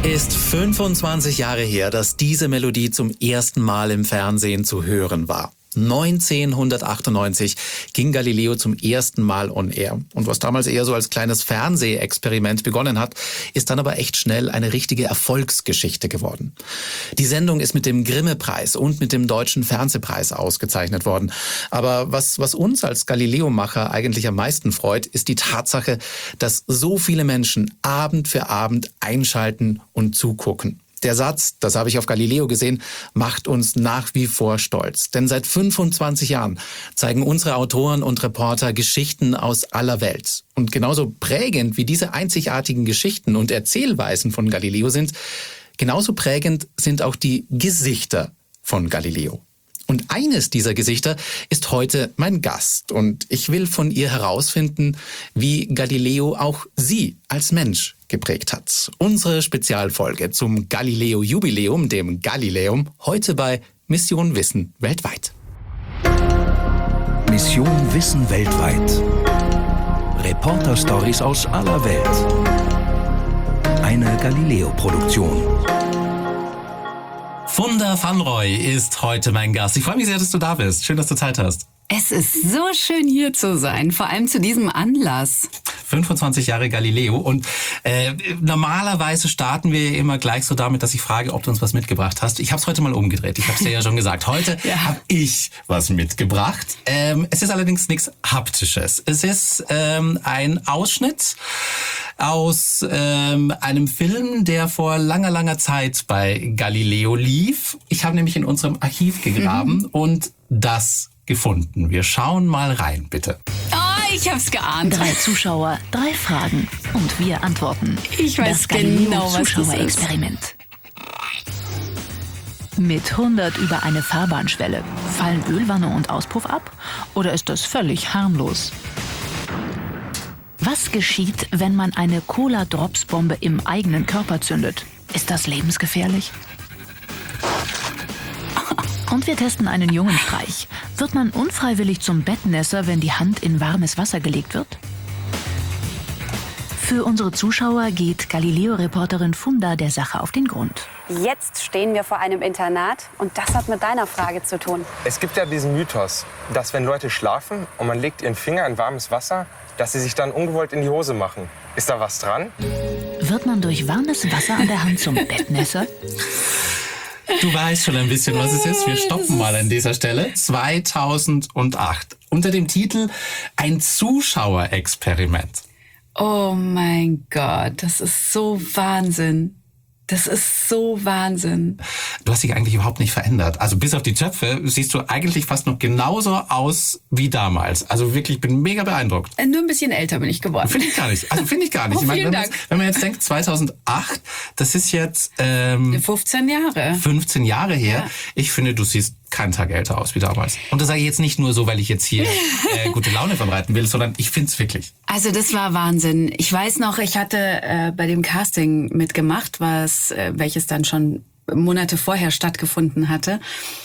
Ist 25 Jahre her, dass diese Melodie zum ersten Mal im Fernsehen zu hören war. 1998 ging Galileo zum ersten Mal on air. Und was damals eher so als kleines Fernsehexperiment begonnen hat, ist dann aber echt schnell eine richtige Erfolgsgeschichte geworden. Die Sendung ist mit dem Grimme-Preis und mit dem Deutschen Fernsehpreis ausgezeichnet worden. Aber was uns als Galileo-Macher eigentlich am meisten freut, ist die Tatsache, dass so viele Menschen Abend für Abend einschalten und zugucken. Der Satz, das habe ich auf Galileo gesehen, macht uns nach wie vor stolz. Denn seit 25 Jahren zeigen unsere Autoren und Reporter Geschichten aus aller Welt. Und genauso prägend wie diese einzigartigen Geschichten und Erzählweisen von Galileo sind, genauso prägend sind auch die Gesichter von Galileo. Und eines dieser Gesichter ist heute mein Gast. Und ich will von ihr herausfinden, wie Galileo auch sie als Mensch geprägt hat. Unsere Spezialfolge zum Galileo-Jubiläum, dem Galileum, heute bei Mission Wissen weltweit. Mission Wissen weltweit. Reporter-Stories aus aller Welt. Eine Galileo-Produktion. Funda van Rooij ist heute mein Gast. Ich freue mich sehr, dass du da bist. Schön, dass du Zeit hast. Es ist so schön, hier zu sein, vor allem zu diesem Anlass. 25 Jahre Galileo und normalerweise starten wir immer gleich so damit, dass ich frage, ob du uns was mitgebracht hast. Ich habe es heute mal umgedreht. Ich habe es dir ja schon gesagt. Heute habe ich was mitgebracht. Es ist allerdings nichts Haptisches. Es ist ein Ausschnitt aus einem Film, der vor langer Zeit bei Galileo lief. Ich habe nämlich in unserem Archiv gegraben und das gefunden. Wir schauen mal rein, bitte. Oh, ich hab's geahnt. 3 Zuschauer, 3 Fragen und wir antworten. Ich weiß genau, was das ist. Zuschauerexperiment. Mit 100 über eine Fahrbahnschwelle. Fallen Ölwanne und Auspuff ab? Oder ist das völlig harmlos? Was geschieht, wenn man eine Cola-Drops-Bombe im eigenen Körper zündet? Ist das lebensgefährlich? Und wir testen einen Jungenstreich. Wird man unfreiwillig zum Bettnässer, wenn die Hand in warmes Wasser gelegt wird? Für unsere Zuschauer geht Galileo-Reporterin Funda der Sache auf den Grund. Jetzt stehen wir vor einem Internat und das hat mit deiner Frage zu tun. Es gibt ja diesen Mythos, dass wenn Leute schlafen und man legt ihren Finger in warmes Wasser, dass sie sich dann ungewollt in die Hose machen. Ist da was dran? Wird man durch warmes Wasser an der Hand zum Bettnässer? Du weißt schon ein bisschen, was es ist. Wir stoppen mal an dieser Stelle. 2008. Unter dem Titel Ein Zuschauerexperiment. Oh mein Gott, das ist so Wahnsinn. Das ist so Wahnsinn. Du hast dich eigentlich überhaupt nicht verändert. Also bis auf die Zöpfe siehst du eigentlich fast noch genauso aus wie damals. Also wirklich, ich bin mega beeindruckt. Nur ein bisschen älter bin ich geworden. Finde ich gar nicht. Also finde ich gar nicht. Oh, vielen Dank. Wenn man jetzt denkt, 2008, das ist jetzt 15 Jahre. 15 Jahre her. Ja. Ich finde, du siehst keinen Tag älter aus wie damals. Und das sage ich jetzt nicht nur so, weil ich jetzt hier gute Laune verbreiten will, sondern ich finde es wirklich. Also das war Wahnsinn. Ich weiß noch, ich hatte bei dem Casting mitgemacht, welches dann schon Monate vorher stattgefunden hatte.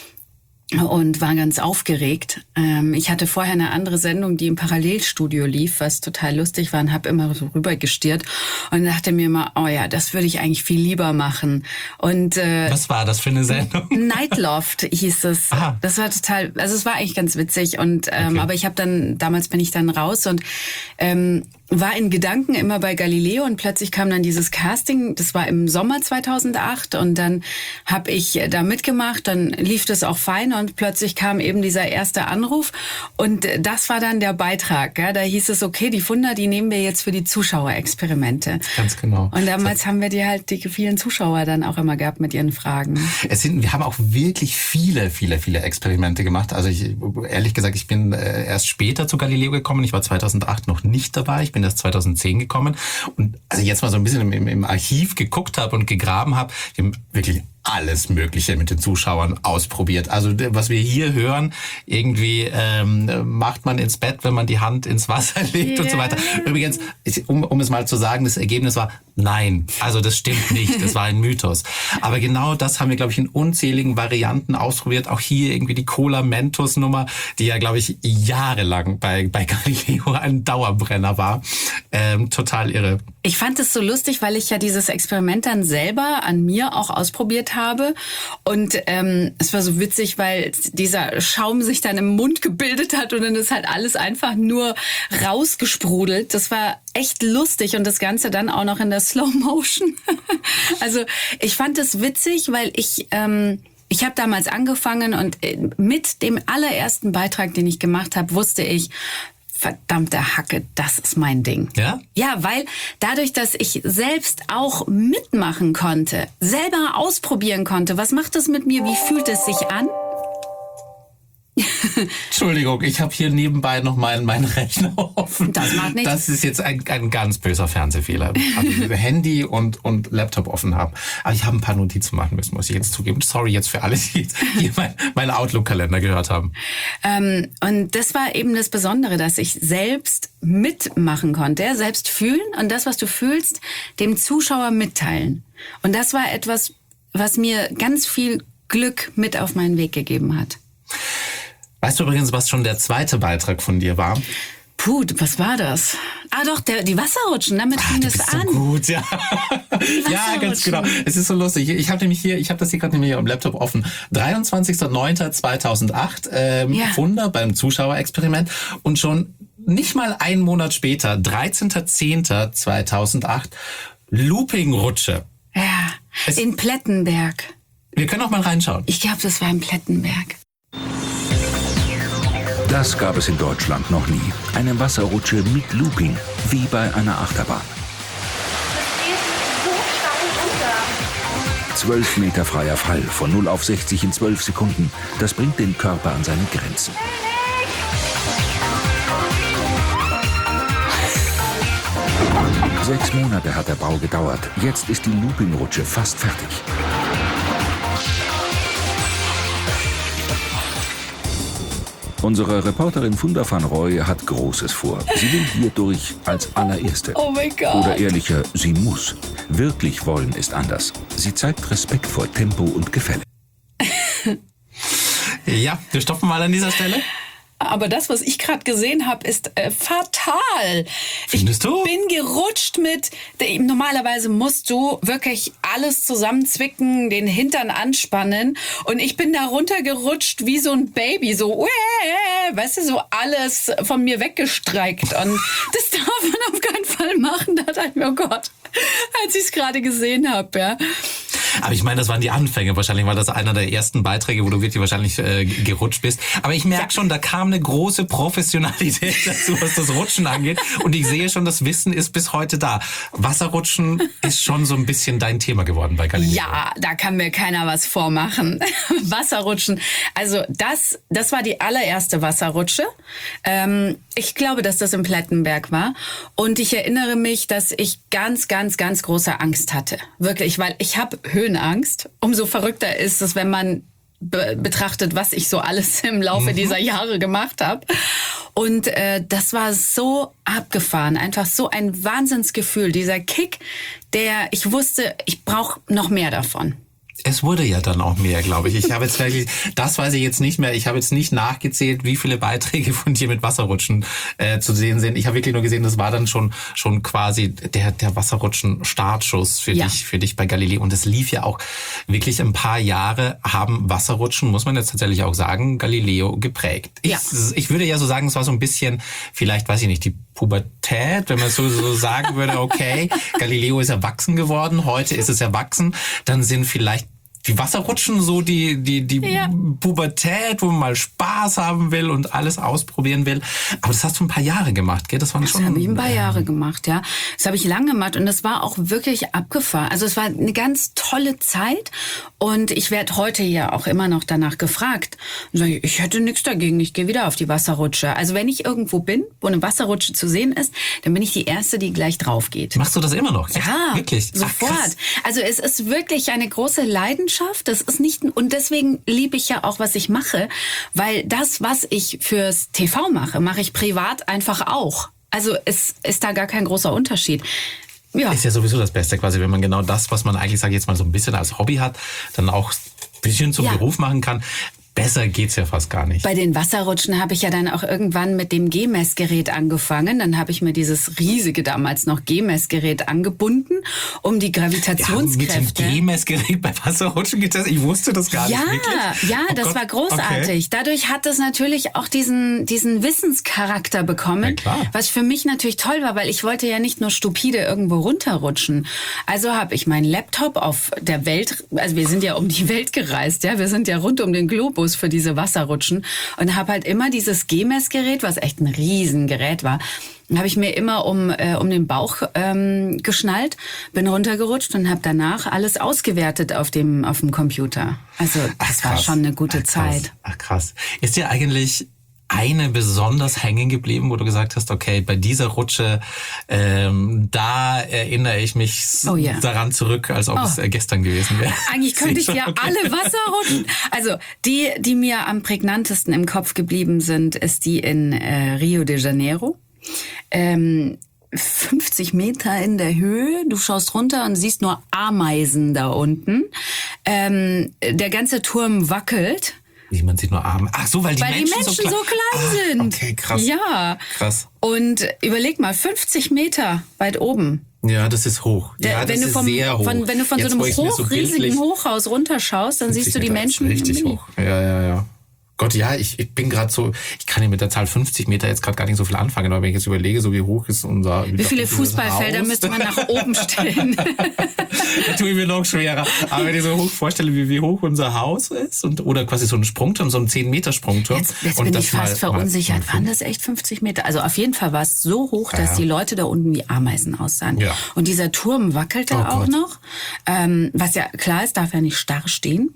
Und war ganz aufgeregt. Ich hatte vorher eine andere Sendung, die im Parallelstudio lief, was total lustig war und habe immer so rübergestiert und dachte mir immer, oh ja, das würde ich eigentlich viel lieber machen. Und was war das für eine Sendung? Nightloft hieß es. Aha. Das war total, also es war eigentlich ganz witzig und Okay. aber damals bin ich dann raus und war in Gedanken immer bei Galileo und plötzlich kam dann dieses Casting, das war im Sommer 2008 und dann habe ich da mitgemacht, dann lief das auch fein und plötzlich kam eben dieser erste Anruf und das war dann der Beitrag. Ja? Da hieß es, okay, die Funda, die nehmen wir jetzt für die Zuschauerexperimente. Ganz genau. Und damals haben wir die vielen Zuschauer dann auch immer gehabt mit ihren Fragen. Wir haben auch wirklich viele Experimente gemacht. Also ehrlich gesagt, ich bin erst später zu Galileo gekommen. Ich war 2008 noch nicht dabei. Ich bin erst 2010 gekommen. Und also jetzt mal so ein bisschen im Archiv geguckt habe und gegraben habe, wir haben wirklich alles Mögliche mit den Zuschauern ausprobiert. Also was wir hier hören, irgendwie macht man ins Bett, wenn man die Hand ins Wasser legt und so weiter. Übrigens, um es mal zu sagen, das Ergebnis war nein. Also das stimmt nicht, das war ein Mythos. Aber genau das haben wir, glaube ich, in unzähligen Varianten ausprobiert. Auch hier irgendwie die Cola-Mentos-Nummer, die ja, glaube ich, jahrelang bei Galileo ein Dauerbrenner war. Total irre. Ich fand es so lustig, weil ich ja dieses Experiment dann selber an mir auch ausprobiert habe. Und es war so witzig, weil dieser Schaum sich dann im Mund gebildet hat und dann ist halt alles einfach nur rausgesprudelt. Das war echt lustig und das Ganze dann auch noch in der Slow Motion. Also ich fand es witzig, weil ich habe damals angefangen und mit dem allerersten Beitrag, den ich gemacht habe, wusste ich, verdammte Hacke, das ist mein Ding. Ja? Ja, weil dadurch, dass ich selbst auch mitmachen konnte, selber ausprobieren konnte, was macht das mit mir, wie fühlt es sich an? Entschuldigung, ich habe hier nebenbei noch meinen Rechner offen. Das macht nichts. Das ist jetzt ein ganz böser Fernsehfehler. Also Handy und Laptop offen haben. Aber ich habe ein paar Notizen machen müssen, muss ich jetzt zugeben. Sorry jetzt für alle, die jetzt hier meinen Outlook-Kalender gehört haben. Und das war eben das Besondere, dass ich selbst mitmachen konnte, selbst fühlen und das, was du fühlst, dem Zuschauer mitteilen. Und das war etwas, was mir ganz viel Glück mit auf meinen Weg gegeben hat. Weißt du übrigens, was schon der zweite Beitrag von dir war? Puh, was war das? Ah doch, die Wasserrutschen, damit fing es an. So gut, ja. Ja, ganz genau. Es ist so lustig. Ich habe das hier gerade nämlich am Laptop offen. 23.09.2008, Wunder beim Zuschauerexperiment und schon nicht mal einen Monat später, 13.10.2008, Looping-Rutsche. Ja, in Plettenberg. Wir können auch mal reinschauen. Ich glaube, das war in Plettenberg. Das gab es in Deutschland noch nie. Eine Wasserrutsche mit Looping, wie bei einer Achterbahn. Das geht so steil runter. 12 Meter freier Fall, von 0 auf 60 in 12 Sekunden. Das bringt den Körper an seine Grenzen. Sechs Monate hat der Bau gedauert. Jetzt ist die Looping-Rutsche fast fertig. Unsere Reporterin Funda van Rooij hat Großes vor. Sie will hier durch als allererste. Oh mein Gott. Oder ehrlicher, sie muss. Wirklich wollen ist anders. Sie zeigt Respekt vor Tempo und Gefälle. Ja, wir stoppen mal an dieser Stelle. Aber das, was ich gerade gesehen habe, ist fatal. Findest du? Ich bin gerutscht mit... Normalerweise musst du wirklich alles zusammenzwicken, den Hintern anspannen. Und ich bin da runtergerutscht wie so ein Baby. So, weißt du, so alles von mir weggestreckt. Und das darf man auf keinen Fall machen. Da dachte ich mir, oh Gott, als ich es gerade gesehen habe, ja. Aber ich meine, das waren die Anfänge. Wahrscheinlich war das einer der ersten Beiträge, wo du wirklich wahrscheinlich gerutscht bist. Aber ich merke schon, da kam eine große Professionalität dazu, was das Rutschen angeht. Und ich sehe schon, das Wissen ist bis heute da. Wasserrutschen ist schon so ein bisschen dein Thema geworden bei Galileo. Ja, da kann mir keiner was vormachen. Wasserrutschen. Also das war die allererste Wasserrutsche. Ich glaube, dass das in Plettenberg war. Und ich erinnere mich, dass ich ganz, ganz, ganz große Angst hatte. Wirklich, weil ich habe Höhenangst. Umso verrückter ist es, wenn man betrachtet, was ich so alles im Laufe dieser Jahre gemacht habe. Und das war so abgefahren. Einfach so ein Wahnsinnsgefühl. Dieser Kick, der ich wusste, ich brauche noch mehr davon. Es wurde ja dann auch mehr, glaube ich. Ich habe jetzt wirklich, das weiß ich jetzt nicht mehr. Ich habe jetzt nicht nachgezählt, wie viele Beiträge von dir mit Wasserrutschen zu sehen sind. Ich habe wirklich nur gesehen, das war dann schon quasi der Wasserrutschen-Startschuss für dich bei Galileo. Und es lief ja auch wirklich ein paar Jahre, haben Wasserrutschen, muss man jetzt tatsächlich auch sagen, Galileo geprägt. Ich würde ja so sagen, es war so ein bisschen, vielleicht, weiß ich nicht, die Pubertät, wenn man so sagen würde, okay, Galileo ist erwachsen geworden, heute ist es erwachsen, dann sind vielleicht die Wasserrutschen so die Pubertät, wo man mal Spaß haben will und alles ausprobieren will. Aber das hast du ein paar Jahre gemacht, gell? Das habe ich ein paar Jahre gemacht, ja. Das habe ich lange gemacht und das war auch wirklich abgefahren. Also es war eine ganz tolle Zeit und ich werde heute ja auch immer noch danach gefragt. Und sage ich hätte nichts dagegen, ich gehe wieder auf die Wasserrutsche. Also wenn ich irgendwo bin, wo eine Wasserrutsche zu sehen ist, dann bin ich die Erste, die gleich drauf geht. Machst du das immer noch? Ja, wirklich? Sofort. Also es ist wirklich eine große Leidenschaft Leidenschaft. Das ist nicht, und deswegen liebe ich ja auch, was ich mache, weil das, was ich fürs TV mache, mache ich privat einfach auch. Also es ist da gar kein großer Unterschied. Ja. Ist ja sowieso das Beste quasi, wenn man genau das, was man eigentlich, sage ich jetzt mal, so ein bisschen als Hobby hat, dann auch ein bisschen zum Beruf machen kann. Besser geht's ja fast gar nicht. Bei den Wasserrutschen habe ich ja dann auch irgendwann mit dem G-Messgerät angefangen. Dann habe ich mir dieses riesige, damals noch G-Messgerät angebunden, um die Gravitationskräfte... Mit dem G-Messgerät bei Wasserrutschen getestet? Ich wusste das gar nicht wirklich. Ja, das war großartig. Okay. Dadurch hat es natürlich auch diesen Wissenscharakter bekommen, was für mich natürlich toll war, weil ich wollte ja nicht nur stupide irgendwo runterrutschen. Also habe ich meinen Laptop auf der Welt, also wir sind ja um die Welt gereist, ja, wir sind ja rund um den Globus für diese Wasserrutschen und habe halt immer dieses G-Messgerät, was echt ein Riesengerät war, habe ich mir immer um den Bauch geschnallt, bin runtergerutscht und habe danach alles ausgewertet auf dem Computer. Also das war schon eine gute Zeit. Ach krass. Ist dir eigentlich eine besonders hängen geblieben, wo du gesagt hast, okay, bei dieser Rutsche, da erinnere ich mich daran zurück, als ob es gestern gewesen wäre. Eigentlich könnte ich ja alle Wasserrutschen. Also die mir am prägnantesten im Kopf geblieben sind, ist die in Rio de Janeiro. 50 Meter in der Höhe, du schaust runter und siehst nur Ameisen da unten. Der ganze Turm wackelt. Wie, man sieht nur Arme. Ach so, weil die Menschen so klein sind. Okay, krass. Ja. Krass. Und überleg mal, 50 Meter weit oben. Ja, das ist hoch. Ja, das ist sehr hoch. Wenn du von so einem riesigen Hochhaus runterschaust, dann siehst du die Menschen. Richtig hoch. Ja. Gott, ja, ich bin gerade so, ich kann ja mit der Zahl 50 Meter jetzt gerade gar nicht so viel anfangen, aber wenn ich jetzt überlege, so wie hoch ist unser... Wie viele Fußballfelder müsste man nach oben stellen? Das tue ich mir noch schwerer. Aber wenn ich so hoch vorstelle, wie hoch unser Haus ist, oder quasi so ein Sprungturm, so ein 10-Meter-Sprungturm. Jetzt bin ich fast verunsichert. Waren das echt 50 Meter? Also auf jeden Fall war es so hoch, dass die Leute da unten wie Ameisen aussahen. Ja. Und dieser Turm wackelte auch noch. Was ja klar ist, darf ja nicht starr stehen.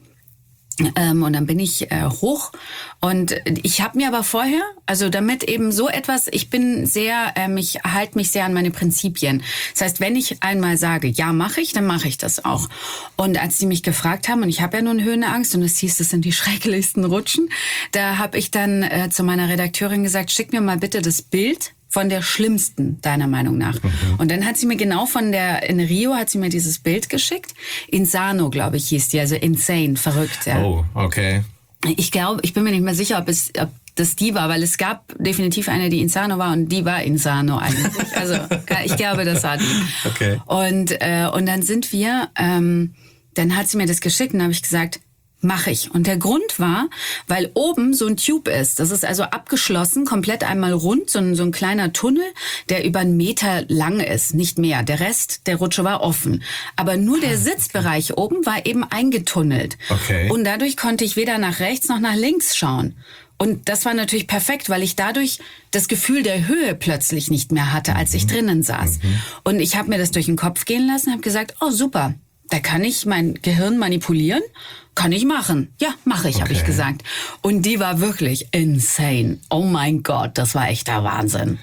Und dann bin ich hoch und ich habe mir aber vorher, also damit eben so etwas, ich bin sehr, ich halte mich sehr an meine Prinzipien. Das heißt, wenn ich einmal sage, ja, mache ich, dann mache ich das auch. Und als die mich gefragt haben, und ich habe ja nun Höhenangst und es hieß, das sind die schrecklichsten Rutschen, da habe ich dann zu meiner Redakteurin gesagt, schick mir mal bitte das Bild von der schlimmsten, deiner Meinung nach. Und dann hat sie mir genau in Rio hat sie mir dieses Bild geschickt. Insano, glaube ich, hieß die, also insane, verrückt. Ja. Oh, okay. Ich bin mir nicht mehr sicher, ob das die war, weil es gab definitiv eine, die Insano war und die war Insano eigentlich. Also ich glaube, das war die. Okay. Und dann sind wir, dann hat sie mir das geschickt und habe ich gesagt, mache ich. Und der Grund war, weil oben so ein Tube ist. Das ist also abgeschlossen, komplett einmal rund, so ein kleiner Tunnel, der über 1 Meter lang ist, nicht mehr. Der Rest der Rutsche war offen. Aber nur der Sitzbereich oben war eben eingetunnelt. Okay. Und dadurch konnte ich weder nach rechts noch nach links schauen. Und das war natürlich perfekt, weil ich dadurch das Gefühl der Höhe plötzlich nicht mehr hatte, als ich drinnen saß. Und ich habe mir das durch den Kopf gehen lassen, habe gesagt, oh super, da kann ich mein Gehirn manipulieren. Kann ich machen. Ja, mache ich, habe ich gesagt. Und die war wirklich insane. Oh mein Gott, das war echt der Wahnsinn.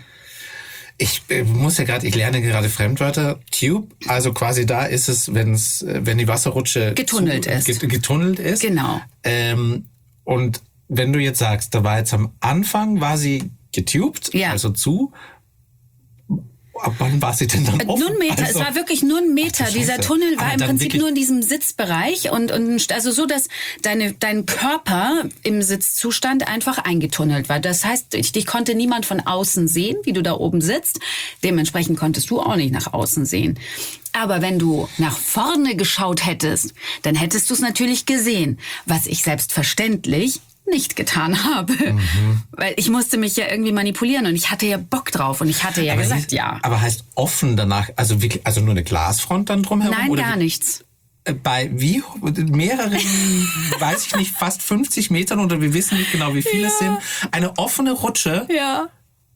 Ich lerne gerade Fremdwörter. Tube, also quasi da ist es, wenn die Wasserrutsche getunnelt ist. Genau. Und wenn du jetzt sagst, da war jetzt am Anfang, war sie getubt, also zu. Ab wann war sie denn dann offen? Nur 1 Meter, es war wirklich nur 1 Meter. Dieser Tunnel war im Prinzip nur in diesem Sitzbereich und also so, dass dein Körper im Sitzzustand einfach eingetunnelt war. Das heißt, dich konnte niemand von außen sehen, wie du da oben sitzt. Dementsprechend konntest du auch nicht nach außen sehen. Aber wenn du nach vorne geschaut hättest, dann hättest du es natürlich gesehen, was ich selbstverständlich nicht getan habe. Weil ich musste mich ja irgendwie manipulieren und ich hatte ja Bock drauf und ich hatte ja gesagt, ja. Aber heißt offen danach, also wirklich, also nur eine Glasfront dann drumherum? Nein, oder gar nichts. Bei mehreren, weiß ich nicht, fast 50 Metern oder wir wissen nicht genau, wie viele es sind. Eine offene Rutsche. Ja.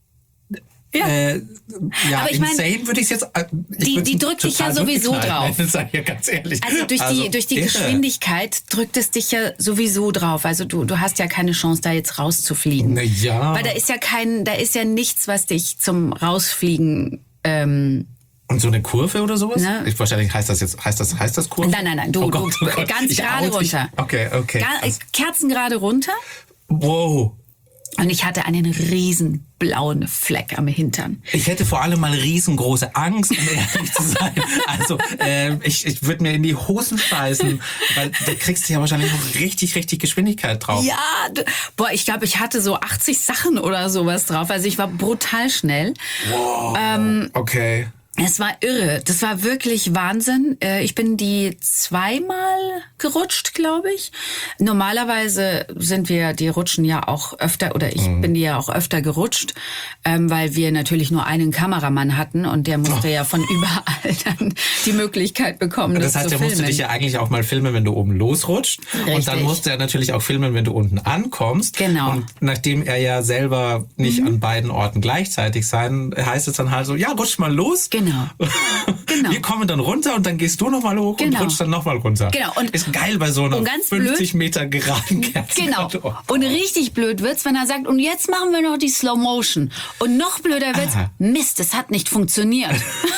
Aber ich insane würde ich jetzt... Die drückt dich ja sowieso drauf. Sag ich ja ganz ehrlich. Also durch die Geschwindigkeit drückt es dich ja sowieso drauf. Also du hast ja keine Chance, da jetzt rauszufliegen. Ja. Weil da ist ja nichts, was dich zum Rausfliegen Und so eine Kurve oder sowas? Ne? Wahrscheinlich heißt das Kurve? Nein, du ganz gerade runter. Okay. Kerzengerade runter. Wow. Und ich hatte einen riesen blauen Fleck am Hintern. Ich hätte vor allem mal riesengroße Angst, um ehrlich zu sein. Also ich würde mir in die Hosen scheißen, weil da kriegst du ja wahrscheinlich noch richtig Geschwindigkeit drauf. Ja, ich glaube, ich hatte so 80 Sachen oder sowas drauf. Also ich war brutal schnell. Wow, okay. Es war irre. Das war wirklich Wahnsinn. Ich bin die 2-mal gerutscht, glaube ich. Normalerweise die rutschen ja auch öfter, oder ich bin die ja auch öfter gerutscht, weil wir natürlich nur einen Kameramann hatten und der musste ja von überall dann die Möglichkeit bekommen, das heißt, zu filmen. Der musste dich ja eigentlich auch mal filmen, wenn du oben losrutscht. Richtig. Und dann musste er natürlich auch filmen, wenn du unten ankommst. Genau. Und nachdem er ja selber nicht an beiden Orten gleichzeitig sein, heißt es dann halt so, ja, rutsch mal los. Genau. Wir kommen dann runter und dann gehst du nochmal hoch und rutschst dann nochmal runter. Genau. Und ist geil bei so einer 50 Meter geraden Kerze. Genau. Und richtig blöd wird's, wenn er sagt, und jetzt machen wir noch die Slow Motion. Und noch blöder wird's, Mist, es hat nicht funktioniert.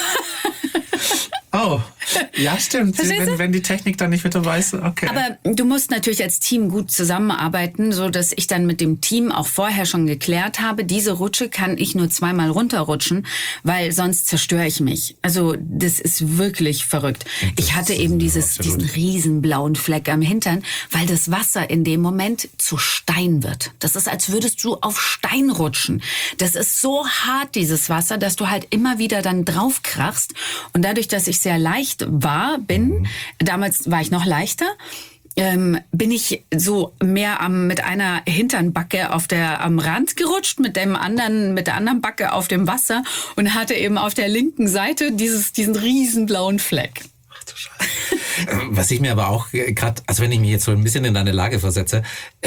Oh, ja, stimmt. Wenn die Technik dann nicht mit dabei ist, okay. Aber du musst natürlich als Team gut zusammenarbeiten, so dass ich dann mit dem Team auch vorher schon geklärt habe, diese Rutsche kann ich nur 2-mal runterrutschen, weil sonst zerstöre ich mich. Also das ist wirklich verrückt. Ich hatte eben diesen riesen blauen Fleck am Hintern, weil das Wasser in dem Moment zu Stein wird. Das ist, als würdest du auf Stein rutschen. Das ist so hart, dieses Wasser, dass du halt immer wieder dann draufkrachst. Und dadurch, dass ich sehr leicht damals war ich noch leichter, bin ich so mehr mit einer Hinternbacke am Rand gerutscht, mit der anderen Backe auf dem Wasser und hatte eben auf der linken Seite diesen riesen blauen Fleck. Ach du Scheiße. Was ich mir aber auch gerade, also wenn ich mich jetzt so ein bisschen in deine Lage versetze,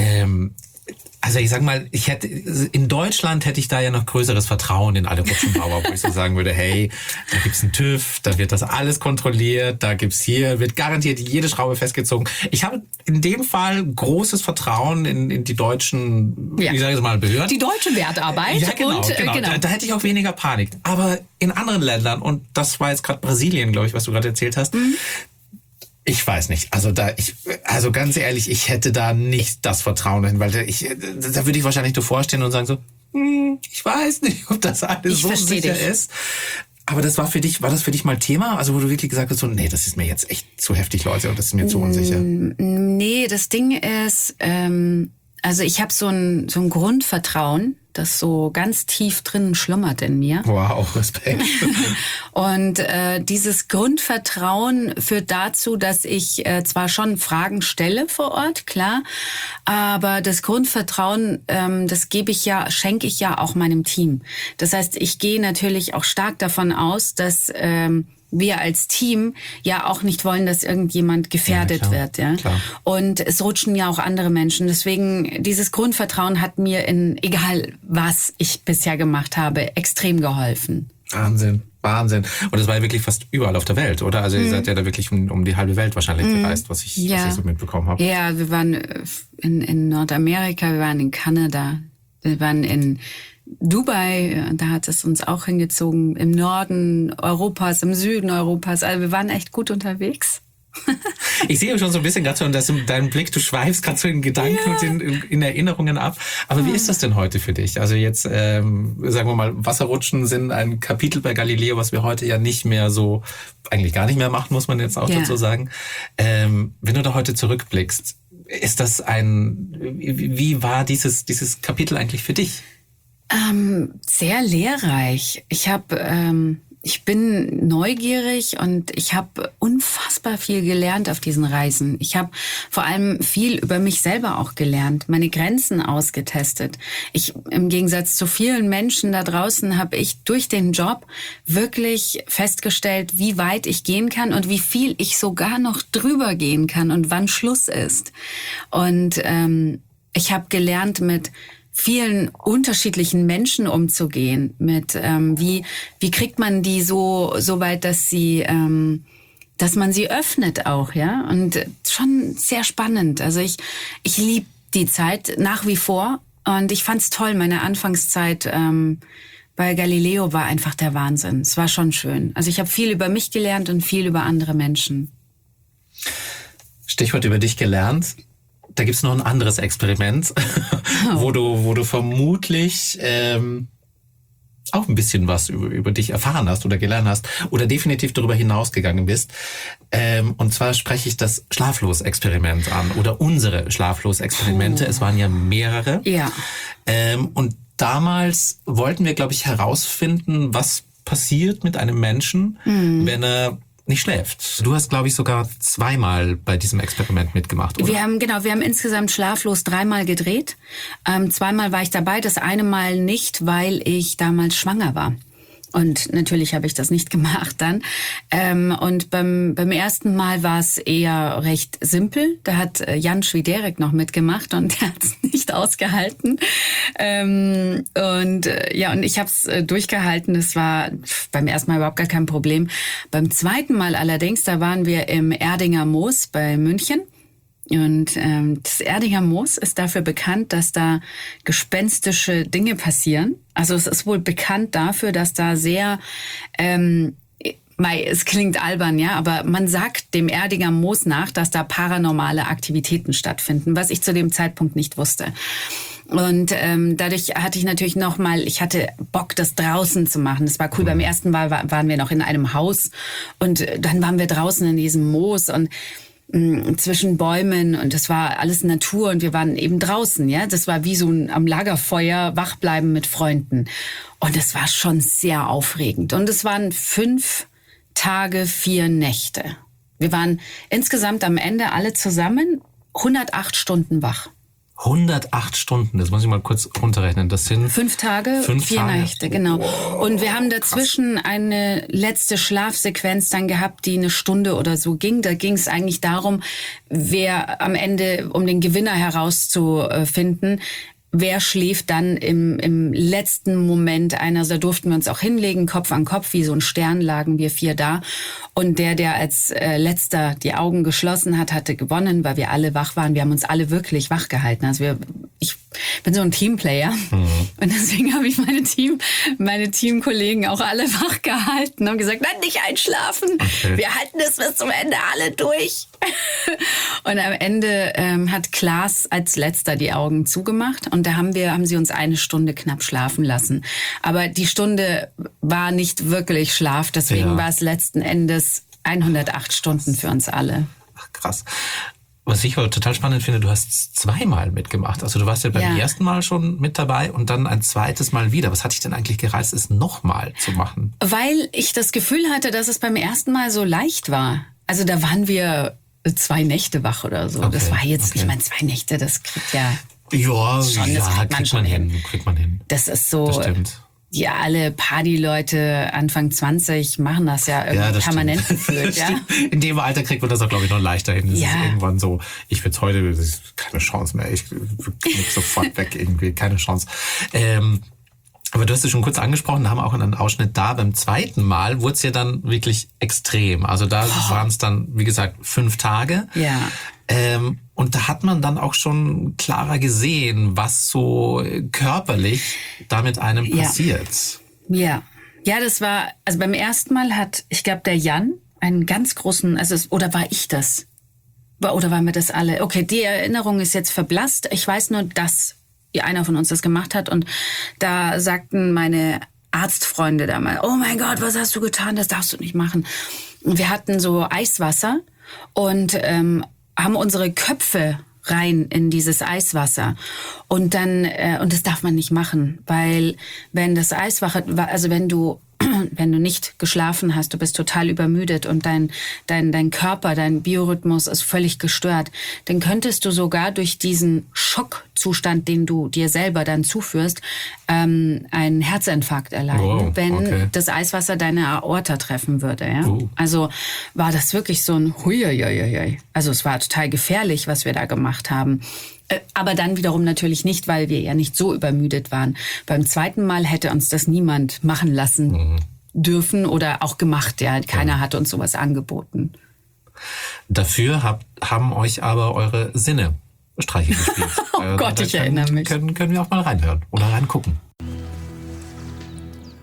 also ich sag mal, in Deutschland hätte ich da ja noch größeres Vertrauen in alle Rutschenbauer, wo ich so sagen würde, hey, da gibt's einen TÜV, da wird das alles kontrolliert, wird garantiert jede Schraube festgezogen. Ich habe in dem Fall großes Vertrauen in die deutschen, ich sage jetzt mal, Behörden. Die deutsche Wertarbeit. Ja, genau. Da hätte ich auch weniger Panik. Aber in anderen Ländern, und das war jetzt gerade Brasilien, glaube ich, was du gerade erzählt hast, ich weiß nicht. Also ganz ehrlich, ich hätte da nicht das Vertrauen dahin, weil da würde ich wahrscheinlich davor stehen und sagen so, ich weiß nicht, ob das alles so sicher ist. Aber war das für dich mal Thema? Also wo du wirklich gesagt hast, so, nee, das ist mir jetzt echt zu heftig, Leute, und das ist mir zu unsicher. Nee, das Ding ist, also ich habe so ein Grundvertrauen, das so ganz tief drinnen schlummert in mir. Wow, Respekt. Und dieses Grundvertrauen führt dazu, dass ich zwar schon Fragen stelle vor Ort, klar, aber das Grundvertrauen, schenke ich ja auch meinem Team. Das heißt, ich gehe natürlich auch stark davon aus, dass wir als Team ja auch nicht wollen, dass irgendjemand gefährdet wird. Ja? Klar. Und es rutschen ja auch andere Menschen. Deswegen, dieses Grundvertrauen hat mir egal was ich bisher gemacht habe, extrem geholfen. Wahnsinn. Und das war ja wirklich fast überall auf der Welt, oder? Also ihr seid ja da wirklich um die halbe Welt wahrscheinlich gereist, was ich so mitbekommen habe. Ja, wir waren in Nordamerika, wir waren in Kanada, wir waren in Dubai, da hat es uns auch hingezogen, im Norden Europas, im Süden Europas. Also wir waren echt gut unterwegs. Ich sehe schon so ein bisschen gerade so, dass in deinem Blick, du schweifst gerade so in Gedanken und in Erinnerungen ab. Aber wie ist das denn heute für dich? Also jetzt, sagen wir mal, Wasserrutschen sind ein Kapitel bei Galileo, was wir heute ja nicht mehr so, eigentlich gar nicht mehr machen, muss man jetzt auch dazu sagen. Wenn du da heute zurückblickst, ist das wie war dieses Kapitel eigentlich für dich? Sehr lehrreich. Ich bin neugierig und ich habe unfassbar viel gelernt auf diesen Reisen. Ich habe vor allem viel über mich selber auch gelernt, meine Grenzen ausgetestet. Im Gegensatz zu vielen Menschen da draußen habe ich durch den Job wirklich festgestellt, wie weit ich gehen kann und wie viel ich sogar noch drüber gehen kann und wann Schluss ist. Und ich habe gelernt, mit vielen unterschiedlichen Menschen umzugehen, mit wie kriegt man die so weit, dass man sie öffnet auch, ja, und schon sehr spannend. Also ich liebe die Zeit nach wie vor und ich fand's toll, meine Anfangszeit Bei Galileo war einfach der Wahnsinn. Es war schon schön. Also ich habe viel über mich gelernt und viel über andere Menschen. Stichwort über dich gelernt. Da gibt's noch ein anderes Experiment, wo du vermutlich auch ein bisschen was über dich erfahren hast oder gelernt hast oder definitiv darüber hinausgegangen bist. Und zwar spreche ich das Schlaflos-Experiment an oder unsere Schlaflos-Experimente. Es waren ja mehrere. Ja. Und damals wollten wir, glaube ich, herausfinden, was passiert mit einem Menschen, wenn er nicht schläft. Du hast, glaube ich, sogar 2-mal bei diesem Experiment mitgemacht, oder? Wir haben insgesamt Schlaflos 3-mal gedreht. 2-mal war ich dabei, das eine Mal nicht, weil ich damals schwanger war. Und natürlich habe ich das nicht gemacht dann. Und beim ersten Mal war es eher recht simpel. Da hat Jan Schwiderek noch mitgemacht und der hat es nicht ausgehalten. Und ich habe es durchgehalten. Das war beim ersten Mal überhaupt gar kein Problem. Beim zweiten Mal allerdings, da waren wir im Erdinger Moos bei München. Und das Erdinger Moos ist dafür bekannt, dass da gespenstische Dinge passieren. Also es ist wohl bekannt dafür, dass da sehr, es klingt albern, ja, aber man sagt dem Erdinger Moos nach, dass da paranormale Aktivitäten stattfinden, was ich zu dem Zeitpunkt nicht wusste. Und dadurch hatte ich natürlich ich hatte Bock, das draußen zu machen. Das war cool. Beim ersten Mal waren wir noch in einem Haus und dann waren wir draußen in diesem Moos und zwischen Bäumen und das war alles Natur und wir waren eben draußen, ja. Das war wie so am Lagerfeuer wach bleiben mit Freunden. Und es war schon sehr aufregend. Und es waren 5 Tage, 4 Nächte. Wir waren insgesamt am Ende alle zusammen 108 Stunden wach. 108 Stunden, das muss ich mal kurz runterrechnen. Das sind 5 Tage, 4 Nächte, genau. Und wir haben dazwischen eine letzte Schlafsequenz dann gehabt, die 1 Stunde oder so ging. Da ging es eigentlich darum, wer am Ende, um den Gewinner herauszufinden, wer schläft dann im letzten Moment da durften wir uns auch hinlegen, Kopf an Kopf, wie so ein Stern lagen wir 4 da. Und der als letzter die Augen geschlossen hat, hatte gewonnen, weil wir alle wach waren. Wir haben uns alle wirklich wach gehalten. Also ich bin so ein Teamplayer. Und deswegen habe ich meine Teamkollegen auch alle wach gehalten und gesagt, nein, nicht einschlafen. Okay. Wir halten das bis zum Ende alle durch. Und am Ende hat Klaas als letzter die Augen zugemacht und da haben sie uns 1 Stunde knapp schlafen lassen. Aber die Stunde war nicht wirklich Schlaf, deswegen war es letzten Endes 108 Stunden für uns alle. Ach, krass. Was ich aber total spannend finde, du hast 2-mal mitgemacht. Also du warst ja beim ersten Mal schon mit dabei und dann ein zweites Mal wieder. Was hat dich denn eigentlich gereizt, es nochmal zu machen? Weil ich das Gefühl hatte, dass es beim ersten Mal so leicht war. Also da waren wir 2 Nächte wach oder so. Okay, das war jetzt, ich meine, 2 Nächte, das kriegt kriegt man hin. Das ist so. Das stimmt. Ja, alle Partyleute Anfang 20 machen das ja irgendwie permanent gefühlt. Ja? In dem Alter kriegt man das auch, glaube ich, noch leichter hin. Das ist irgendwann so, ich würde heute, das ist keine Chance mehr. Ich knick sofort weg irgendwie, keine Chance. Aber du hast es schon kurz angesprochen, da haben wir auch einen Ausschnitt da. Beim zweiten Mal wurde es ja dann wirklich extrem. Also da waren es dann, wie gesagt, 5 Tage. Ja. Und da hat man dann auch schon klarer gesehen, was so körperlich da mit einem passiert. Ja, das war, also beim ersten Mal hat, ich glaube, der Jan einen ganz großen, oder war ich das? Oder waren wir das alle? Okay, die Erinnerung ist jetzt verblasst. Ich weiß nur, dass einer von uns das gemacht hat und da sagten meine Arztfreunde damals, oh mein Gott, was hast du getan? Das darfst du nicht machen. Und wir hatten so Eiswasser und haben unsere Köpfe rein in dieses Eiswasser und dann und das darf man nicht machen, weil wenn das Eiswasser, also wenn du nicht geschlafen hast, du bist total übermüdet und dein Körper, dein Biorhythmus ist völlig gestört, dann könntest du sogar durch diesen Schockzustand, den du dir selber dann zuführst, einen Herzinfarkt erleiden, wenn das Eiswasser deine Aorta treffen würde. Ja? Also war das wirklich so ein Huiuiuiui. Also es war total gefährlich, was wir da gemacht haben. Aber dann wiederum natürlich nicht, weil wir ja nicht so übermüdet waren. Beim zweiten Mal hätte uns das niemand machen lassen dürfen oder auch gemacht. Ja, keiner hat uns sowas angeboten. Dafür haben euch aber eure Sinne Streiche gespielt. Oh Gott, ich erinnere mich. Können wir auch mal reinhören oder reingucken.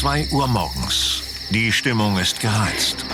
2 Uhr morgens. Die Stimmung ist gereizt.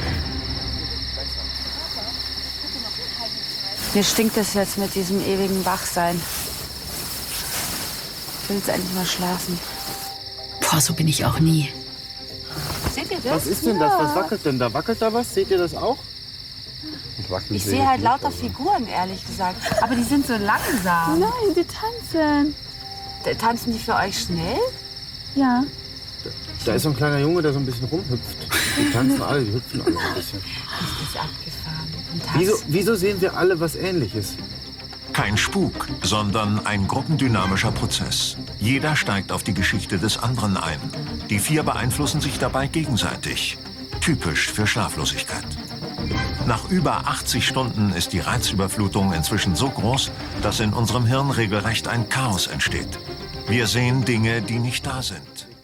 Mir stinkt es jetzt mit diesem ewigen Wachsein. Ich will jetzt endlich mal schlafen. Boah, so bin ich auch nie. Seht ihr das? Was ist denn das? Was wackelt denn da? Wackelt da was? Seht ihr das auch? Ich sehe halt lauter Figuren, ehrlich gesagt. Aber die sind so langsam. Nein, die tanzen. Tanzen die für euch schnell? Ja. Da ist so ein kleiner Junge, der so ein bisschen rumhüpft. Die tanzen alle, die hüpfen alle ein bisschen. Das ist abgefahren. Wieso sehen wir alle was Ähnliches? Kein Spuk, sondern ein gruppendynamischer Prozess. Jeder steigt auf die Geschichte des anderen ein. Die 4 beeinflussen sich dabei gegenseitig. Typisch für Schlaflosigkeit. Nach über 80 Stunden ist die Reizüberflutung inzwischen so groß, dass in unserem Hirn regelrecht ein Chaos entsteht. Wir sehen Dinge, die nicht da sind.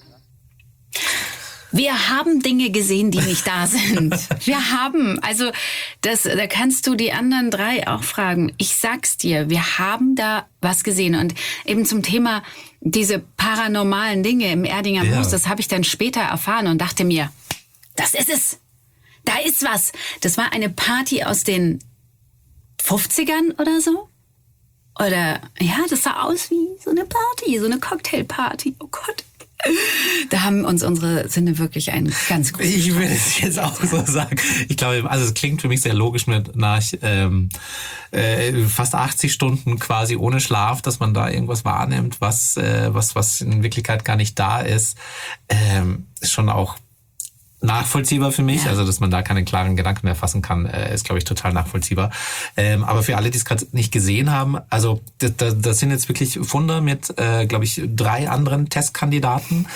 Wir haben Dinge gesehen, die nicht da sind. Wir haben, also da kannst du die anderen 3 auch fragen. Ich sag's dir, wir haben da was gesehen. Und eben zum Thema diese paranormalen Dinge im Erdinger Moos, das habe ich dann später erfahren und dachte mir, das ist es. Da ist was. Das war eine Party aus den 50ern oder so. Oder, ja, das sah aus wie so eine Party, so eine Cocktailparty. Oh Gott. Da haben uns unsere Sinne wirklich einen ganz großen Ich würde es jetzt auch so sagen. Ich glaube, also es klingt für mich sehr logisch mit nach fast 80 Stunden quasi ohne Schlaf, dass man da irgendwas wahrnimmt, was in Wirklichkeit gar nicht da ist. Ist schon auch nachvollziehbar für mich, also dass man da keine klaren Gedanken mehr fassen kann, ist, glaube ich, total nachvollziehbar. Aber für alle, die es gerade nicht gesehen haben, also das sind jetzt wirklich Funde mit, glaube ich, 3 anderen Testkandidaten,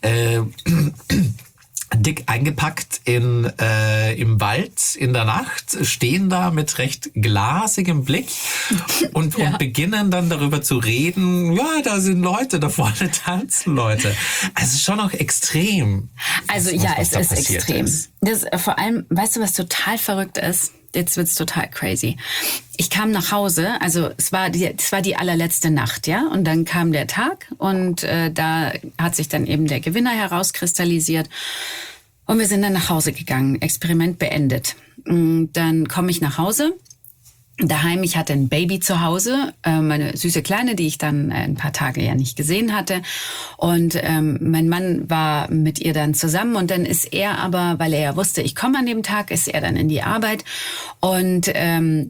dick eingepackt im Wald in der Nacht, stehen da mit recht glasigem Blick und beginnen dann darüber zu reden, ja, da sind Leute, da vorne tanzen Leute. Also es ist schon auch extrem. Also ja, es ist extrem. Das, vor allem, weißt du, was total verrückt ist? Jetzt wird's total crazy. Ich kam nach Hause, also es war die allerletzte Nacht, ja, und dann kam der Tag und da hat sich dann eben der Gewinner herauskristallisiert und wir sind dann nach Hause gegangen, Experiment beendet. Dann komme ich nach Hause. Daheim, ich hatte ein Baby zu Hause, meine süße Kleine, die ich dann ein paar Tage ja nicht gesehen hatte. Und mein Mann war mit ihr dann zusammen und dann ist er aber, weil er ja wusste, ich komme an dem Tag, ist er dann in die Arbeit. Und dann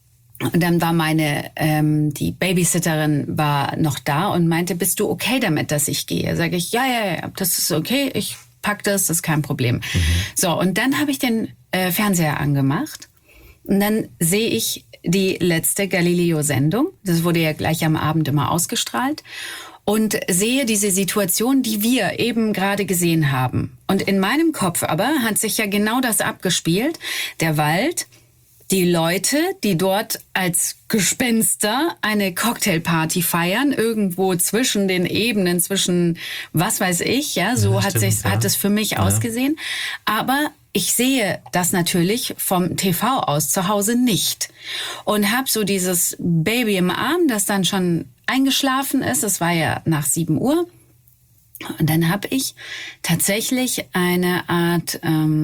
war die Babysitterin war noch da und meinte, bist du okay damit, dass ich gehe? Sage ich, ja, das ist okay, ich pack das ist kein Problem. So, und dann habe ich den Fernseher angemacht und dann sehe ich die letzte Galileo-Sendung. Das wurde ja gleich am Abend immer ausgestrahlt. Und sehe diese Situation, die wir eben gerade gesehen haben. Und in meinem Kopf aber hat sich ja genau das abgespielt. Der Wald, die Leute, die dort als Gespenster eine Cocktailparty feiern, irgendwo zwischen den Ebenen, zwischen was weiß ich, ja, so hat es für mich ausgesehen. Aber ich sehe das natürlich vom TV aus zu Hause nicht und habe so dieses Baby im Arm, das dann schon eingeschlafen ist. Es war ja nach 7 Uhr. Und dann habe ich tatsächlich eine Art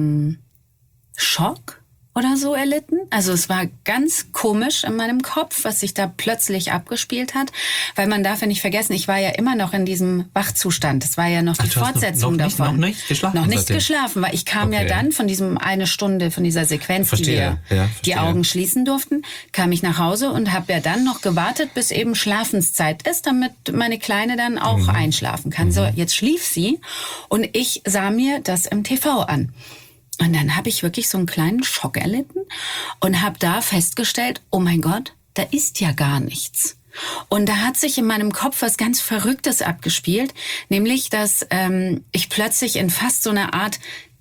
Schock oder so erlitten. Also es war ganz komisch in meinem Kopf, was sich da plötzlich abgespielt hat, weil man darf ja nicht vergessen, ich war ja immer noch in diesem Wachzustand. Das war ja noch die Fortsetzung davon. Noch nicht geschlafen? Noch nicht geschlafen, weil ich kam ja dann von diesem 1 Stunde, von dieser Sequenz, die wir die Augen schließen durften, kam ich nach Hause und habe ja dann noch gewartet, bis eben Schlafenszeit ist, damit meine Kleine dann auch einschlafen kann. So, jetzt schlief sie und ich sah mir das im TV an. Und dann habe ich wirklich so einen kleinen Schock erlitten und habe da festgestellt, oh mein Gott, da ist ja gar nichts. Und da hat sich in meinem Kopf was ganz Verrücktes abgespielt, nämlich, dass ich plötzlich in fast so eine Art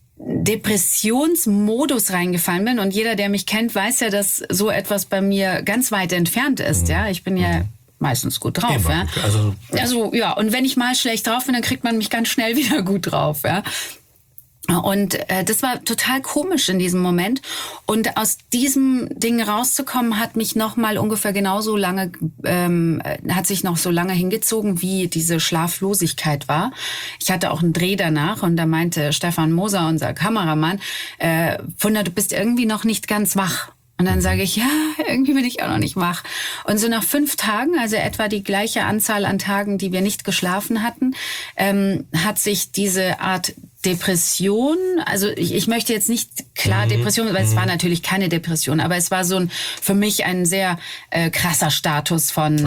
Depressionsmodus reingefallen bin. Und jeder, der mich kennt, weiß ja, dass so etwas bei mir ganz weit entfernt ist. Ja, ich bin ja meistens gut drauf. Ja? Also ja, und wenn ich mal schlecht drauf bin, dann kriegt man mich ganz schnell wieder gut drauf. Ja. Und das war total komisch in diesem Moment. Und aus diesem Ding rauszukommen, hat mich noch mal ungefähr genauso lange, hat sich noch so lange hingezogen, wie diese Schlaflosigkeit war. Ich hatte auch einen Dreh danach und da meinte Stefan Moser, unser Kameramann, Funda, du bist irgendwie noch nicht ganz wach. Und dann sage ich, ja, irgendwie bin ich auch noch nicht wach. Und so nach 5 Tagen, also etwa die gleiche Anzahl an Tagen, die wir nicht geschlafen hatten, hat sich diese Art Depression, also ich möchte jetzt nicht klar Depression, weil es war natürlich keine Depression, aber es war für mich ein sehr krasser Status von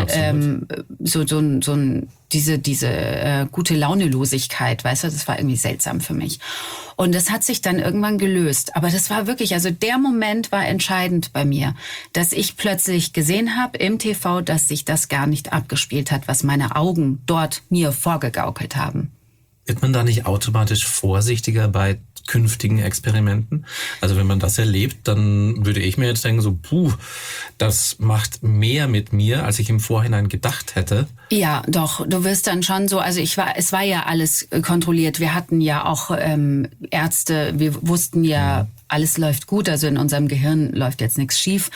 diese gute Launelosigkeit, weißt du, das war irgendwie seltsam für mich. Und das hat sich dann irgendwann gelöst. Aber das war wirklich, also der Moment war entscheidend bei mir, dass ich plötzlich gesehen habe im TV, dass sich das gar nicht abgespielt hat, was meine Augen dort mir vorgegaukelt haben. Wird man da nicht automatisch vorsichtiger bei künftigen Experimenten? Also wenn man das erlebt, dann würde ich mir jetzt denken, so, das macht mehr mit mir, als ich im Vorhinein gedacht hätte. Ja, doch, du wirst dann schon so, also es war ja alles kontrolliert. Wir hatten ja auch Ärzte, wir wussten ja, alles läuft gut, also in unserem Gehirn läuft jetzt nichts schief.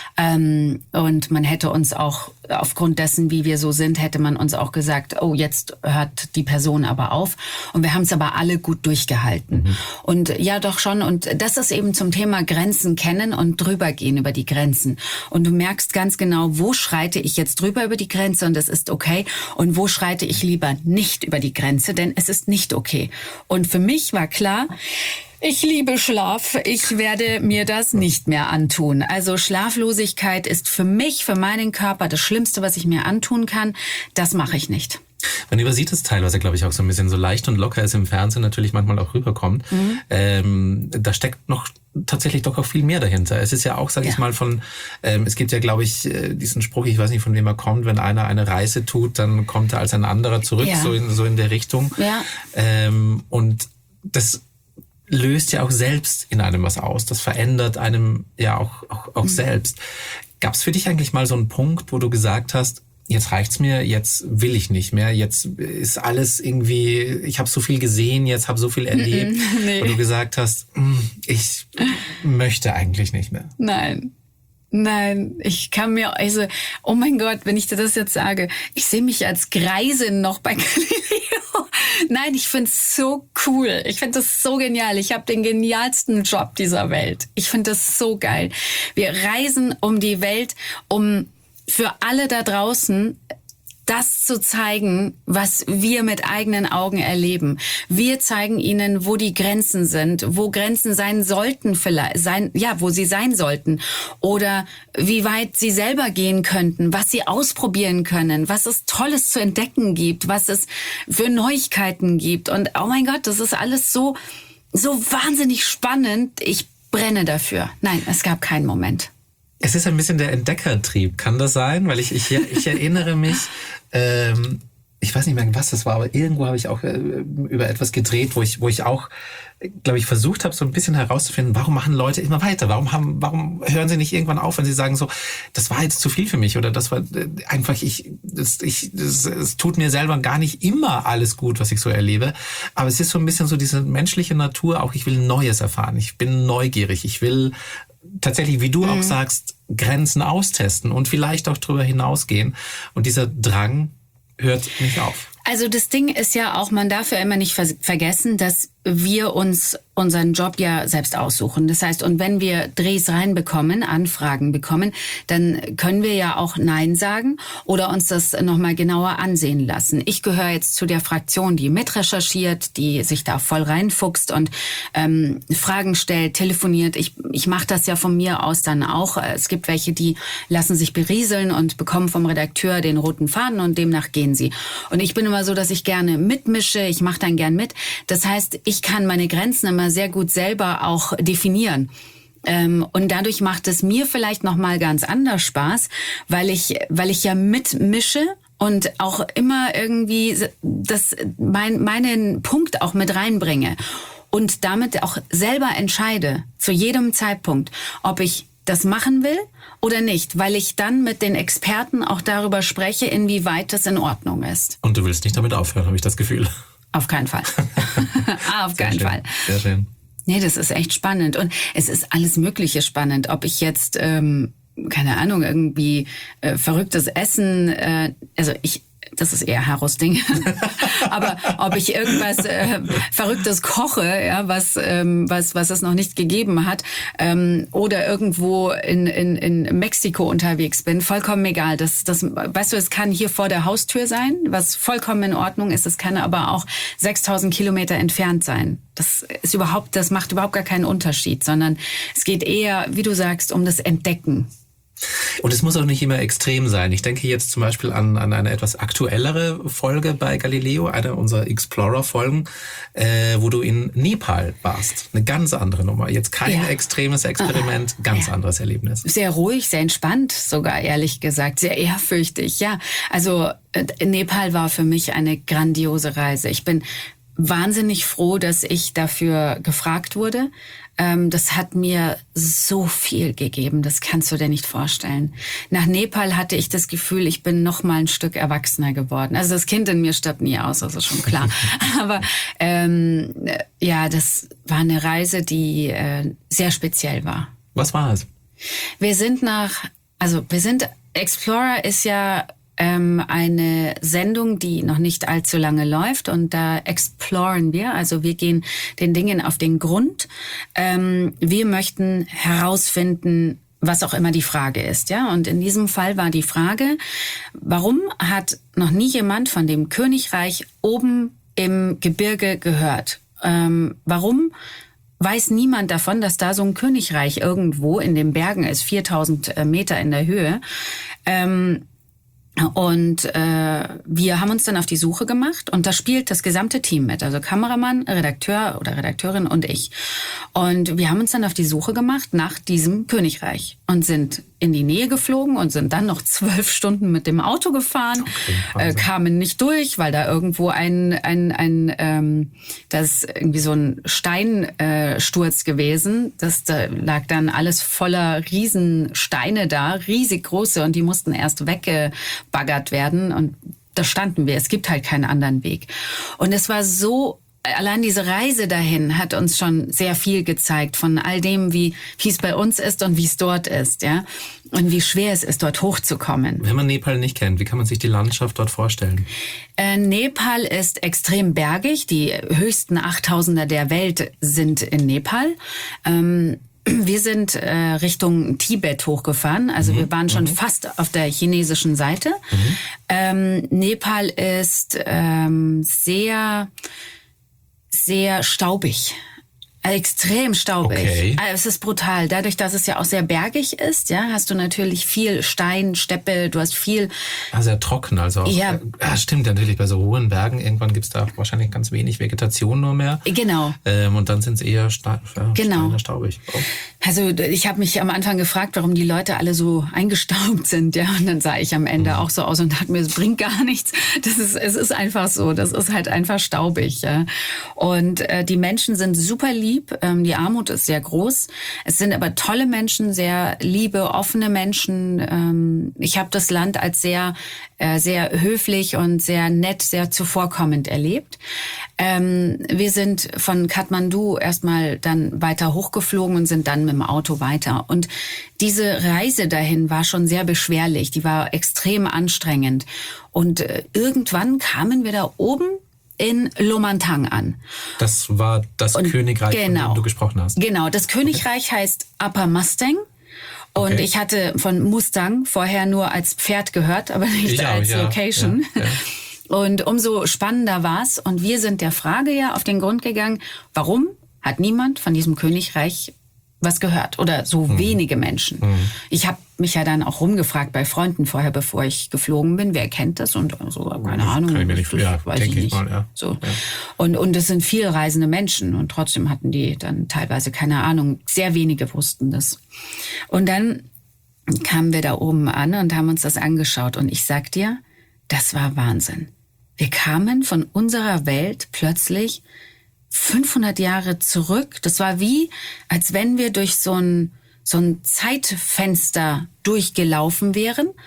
Und man hätte uns auch, aufgrund dessen, wie wir so sind, hätte man uns auch gesagt, oh, jetzt hört die Person aber auf. Und wir haben es aber alle gut durchgehalten. Und ja, doch schon. Und das ist eben zum Thema Grenzen kennen und drüber gehen über die Grenzen. Und du merkst ganz genau, wo schreite ich jetzt drüber über die Grenze und das ist okay. Und wo schreite ich lieber nicht über die Grenze, denn es ist nicht okay. Und für mich war klar, ich liebe Schlaf. Ich werde mir das nicht mehr antun. Also Schlaflosigkeit ist für mich, für meinen Körper das Schlimmste, was ich mir antun kann. Das mache ich nicht. Man übersieht es teilweise, glaube ich, auch so ein bisschen so leicht und locker es im Fernsehen natürlich manchmal auch rüberkommt. Da steckt noch tatsächlich doch auch viel mehr dahinter. Es ist ja auch, sage ich mal, es gibt ja, glaube ich, diesen Spruch, ich weiß nicht, von wem er kommt, wenn einer eine Reise tut, dann kommt er als ein anderer zurück, so in der Richtung. Ja. Und das löst ja auch selbst in einem was aus. Das verändert einem ja auch selbst. Gab es für dich eigentlich mal so einen Punkt, wo du gesagt hast, jetzt reicht's mir, jetzt will ich nicht mehr, jetzt ist alles irgendwie, ich habe so viel gesehen, jetzt habe so viel erlebt, wo du gesagt hast, ich möchte eigentlich nicht mehr? Nein, ich kann mir, also, oh mein Gott, wenn ich dir das jetzt sage, ich sehe mich als Greisin noch bei Galileo. Nein, ich find's so cool. Ich find das so genial. Ich habe den genialsten Job dieser Welt. Ich find das so geil. Wir reisen um die Welt, um für alle da draußen das zu zeigen, was wir mit eigenen Augen erleben. Wir zeigen ihnen, wo die Grenzen sind, wo Grenzen sein sollten, wo sie sein sollten. Oder wie weit sie selber gehen könnten, was sie ausprobieren können, was es Tolles zu entdecken gibt, was es für Neuigkeiten gibt. Und oh mein Gott, das ist alles so wahnsinnig spannend. Ich brenne dafür. Nein, es gab keinen Moment. Es ist ein bisschen der Entdeckertrieb, kann das sein? Weil ich erinnere mich, ich weiß nicht mehr, was das war, aber irgendwo habe ich auch über etwas gedreht, wo ich auch, glaube ich, versucht habe, so ein bisschen herauszufinden, warum machen Leute immer weiter? Warum hören sie nicht irgendwann auf, wenn sie sagen so, das war jetzt zu viel für mich oder das war einfach, es tut mir selber gar nicht immer alles gut, was ich so erlebe. Aber es ist so ein bisschen so diese menschliche Natur, auch ich will Neues erfahren, ich bin neugierig, ich will tatsächlich, wie du auch sagst, Grenzen austesten und vielleicht auch drüber hinausgehen. Und dieser Drang hört nicht auf. Also das Ding ist ja auch, man darf ja immer nicht vergessen, dass wir uns unseren Job ja selbst aussuchen. Das heißt, und wenn wir Drehs reinbekommen, Anfragen bekommen, dann können wir ja auch Nein sagen oder uns das nochmal genauer ansehen lassen. Ich gehöre jetzt zu der Fraktion, die mitrecherchiert, die sich da voll reinfuchst und Fragen stellt, telefoniert. Ich mache das ja von mir aus dann auch. Es gibt welche, die lassen sich berieseln und bekommen vom Redakteur den roten Faden und demnach gehen sie. Und ich bin immer so, dass ich gerne mitmische, ich mache dann gern mit. Das heißt, ich kann meine Grenzen immer sehr gut selber auch definieren. Und dadurch macht es mir vielleicht noch mal ganz anders Spaß, weil ich ja mitmische und auch immer irgendwie meinen Punkt auch mit reinbringe und damit auch selber entscheide, zu jedem Zeitpunkt, ob ich das machen will oder nicht, weil ich dann mit den Experten auch darüber spreche, inwieweit das in Ordnung ist. Und du willst nicht damit aufhören, habe ich das Gefühl. Auf keinen Fall. Auf keinen Fall. Sehr schön. Nee, das ist echt spannend. Und es ist alles Mögliche spannend. Ob ich jetzt, keine Ahnung, irgendwie verrücktes Essen, das ist eher Haros Ding. Aber ob ich irgendwas Verrücktes koche, ja, was es noch nicht gegeben hat, oder irgendwo in Mexiko unterwegs bin, vollkommen egal. Das, weißt du, es kann hier vor der Haustür sein, was vollkommen in Ordnung ist. Es kann aber auch 6000 Kilometer entfernt sein. Das macht überhaupt gar keinen Unterschied, sondern es geht eher, wie du sagst, um das Entdecken. Und es muss auch nicht immer extrem sein. Ich denke jetzt zum Beispiel an eine etwas aktuellere Folge bei Galileo, eine unserer Explorer-Folgen, wo du in Nepal warst. Eine ganz andere Nummer. Jetzt kein extremes Experiment, ganz anderes Erlebnis. Sehr ruhig, sehr entspannt sogar, ehrlich gesagt. Sehr ehrfürchtig, ja. Also Nepal war für mich eine grandiose Reise. Ich bin wahnsinnig froh, dass ich dafür gefragt wurde. Das hat mir so viel gegeben, das kannst du dir nicht vorstellen. Nach Nepal hatte ich das Gefühl, ich bin noch mal ein Stück erwachsener geworden. Also das Kind in mir stirbt nie aus, das ist schon klar. Aber das war eine Reise, die sehr speziell war. Was war es? Explorer ist ja eine Sendung, die noch nicht allzu lange läuft, und da exploren wir, also wir gehen den Dingen auf den Grund. Wir möchten herausfinden, was auch immer die Frage ist, ja. Und in diesem Fall war die Frage, warum hat noch nie jemand von dem Königreich oben im Gebirge gehört? Warum weiß niemand davon, dass da so ein Königreich irgendwo in den Bergen ist, 4000 Meter in der Höhe? Und wir haben uns dann auf die Suche gemacht, und da spielt das gesamte Team mit, also Kameramann, Redakteur oder Redakteurin und ich. Und wir haben uns dann auf die Suche gemacht nach diesem Königreich und sind in die Nähe geflogen und sind dann noch 12 Stunden mit dem Auto gefahren, kamen nicht durch, weil da irgendwo das irgendwie so ein Steinsturz gewesen. Da lag dann alles voller Riesensteine da, riesig große, und die mussten erst weggebaggert werden, und da standen wir. Es gibt halt keinen anderen Weg. Und es war so, allein diese Reise dahin hat uns schon sehr viel gezeigt von all dem, wie es bei uns ist und wie es dort ist, ja. Und wie schwer es ist, dort hochzukommen. Wenn man Nepal nicht kennt, wie kann man sich die Landschaft dort vorstellen? Nepal ist extrem bergig. Die höchsten 8000er der Welt sind in Nepal. Wir sind Richtung Tibet hochgefahren, also wir waren schon fast auf der chinesischen Seite. Nepal ist sehr, sehr staubig. Extrem staubig. Okay. Es ist brutal. Dadurch, dass es ja auch sehr bergig ist, ja, hast du natürlich viel Stein, Steppe, du hast viel... Sehr trocken, also auch, ja. Stimmt, natürlich bei so hohen Bergen, irgendwann gibt's da wahrscheinlich ganz wenig Vegetation nur mehr. Genau. Und dann sind es eher staubig. Oh. Also ich habe mich am Anfang gefragt, warum die Leute alle so eingestaubt sind, ja, und dann sah ich am Ende auch so aus und dachte mir, es bringt gar nichts. Es ist einfach so, das ist halt einfach staubig, ja. Und die Menschen sind super lieb. Die Armut ist sehr groß. Es sind aber tolle Menschen, sehr liebe, offene Menschen. Ich habe das Land als sehr, sehr höflich und sehr nett, sehr zuvorkommend erlebt. Wir sind von Kathmandu erstmal dann weiter hochgeflogen und sind dann mit dem Auto weiter. Und diese Reise dahin war schon sehr beschwerlich. Die war extrem anstrengend. Und irgendwann kamen wir da oben in Lomantang an. Das war das Königreich, von dem du gesprochen hast. Genau, das Königreich heißt Upper Mustang. Und ich hatte von Mustang vorher nur als Pferd gehört, aber nicht als Location. Ja. Und umso spannender war's. Und wir sind der Frage ja auf den Grund gegangen, warum hat niemand von diesem Königreich was gehört oder so wenige Menschen. Ich habe mich ja dann auch rumgefragt bei Freunden vorher, bevor ich geflogen bin, wer kennt das und so, keine Ahnung. Kann ich mir nicht, weiß ich nicht. Mal, ja. So. Ja. Und es sind viel reisende Menschen und trotzdem hatten die dann teilweise keine Ahnung. Sehr wenige wussten das. Und dann kamen wir da oben an und haben uns das angeschaut und ich sag dir, das war Wahnsinn. Wir kamen von unserer Welt plötzlich 500 Jahre zurück. Das war wie, als wenn wir durch so ein Zeitfenster durchgelaufen wären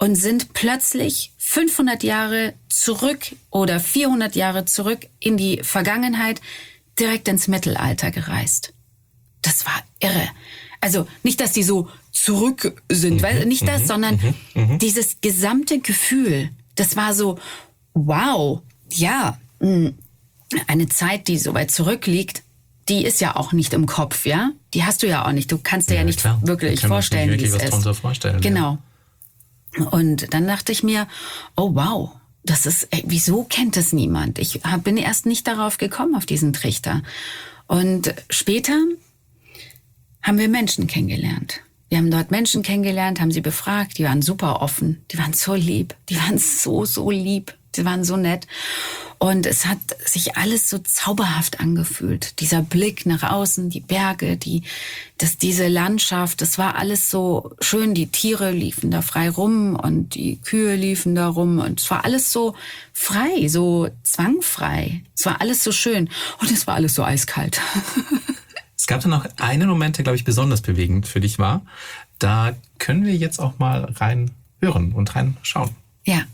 und sind plötzlich 500 Jahre zurück oder 400 Jahre zurück in die Vergangenheit, direkt ins Mittelalter gereist. Das war irre. Also nicht, dass die so zurück sind, weil nicht das, sondern dieses gesamte Gefühl, das war so, wow, ja, eine Zeit, die so weit zurückliegt, die ist ja auch nicht im Kopf, ja? Die hast du ja auch nicht. Du kannst dir ja nicht wirklich vorstellen, wie es ist. Vorstellen, genau. Ja. Und dann dachte ich mir, oh wow, das ist, wieso kennt es niemand? Ich bin erst nicht darauf gekommen, auf diesen Trichter. Und später haben wir Menschen kennengelernt. Wir haben dort Menschen kennengelernt, haben sie befragt, die waren super offen, die waren so lieb, die waren so lieb, die waren so nett. Und es hat sich alles so zauberhaft angefühlt. Dieser Blick nach außen, die Berge, diese Landschaft, das war alles so schön. Die Tiere liefen da frei rum und die Kühe liefen da rum. Und es war alles so frei, so zwangfrei. Es war alles so schön und es war alles so eiskalt. Es gab dann noch einen Moment, der, glaube ich, besonders bewegend für dich war. Da können wir jetzt auch mal rein hören und rein schauen. Ja.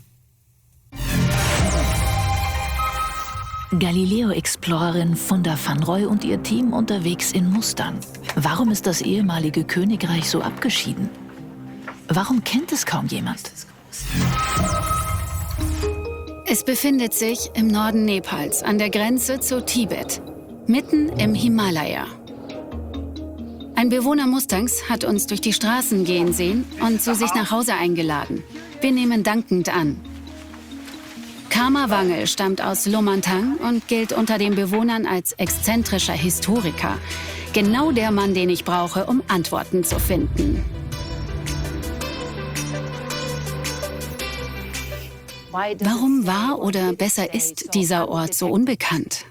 Galileo-Explorerin Funda van Rooij und ihr Team unterwegs in Mustang. Warum ist das ehemalige Königreich so abgeschieden? Warum kennt es kaum jemand? Es befindet sich im Norden Nepals, an der Grenze zu Tibet, mitten im Himalaya. Ein Bewohner Mustangs hat uns durch die Straßen gehen sehen und zu sich nach Hause eingeladen. Wir nehmen dankend an. Karma Wangel stammt aus Lomantang und gilt unter den Bewohnern als exzentrischer Historiker. Genau der Mann, den ich brauche, um Antworten zu finden. Warum war oder besser ist dieser Ort so unbekannt?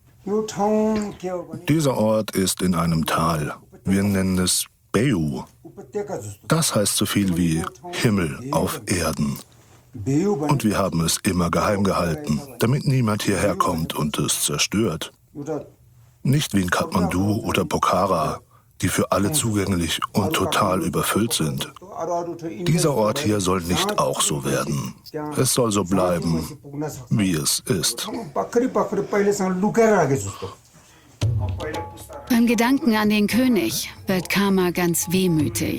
Dieser Ort ist in einem Tal. Wir nennen es Beu. Das heißt so viel wie Himmel auf Erden. Und wir haben es immer geheim gehalten, damit niemand hierher kommt und es zerstört. Nicht wie in Kathmandu oder Pokhara, die für alle zugänglich und total überfüllt sind. Dieser Ort hier soll nicht auch so werden. Es soll so bleiben, wie es ist. Beim Gedanken an den König wird Karma ganz wehmütig.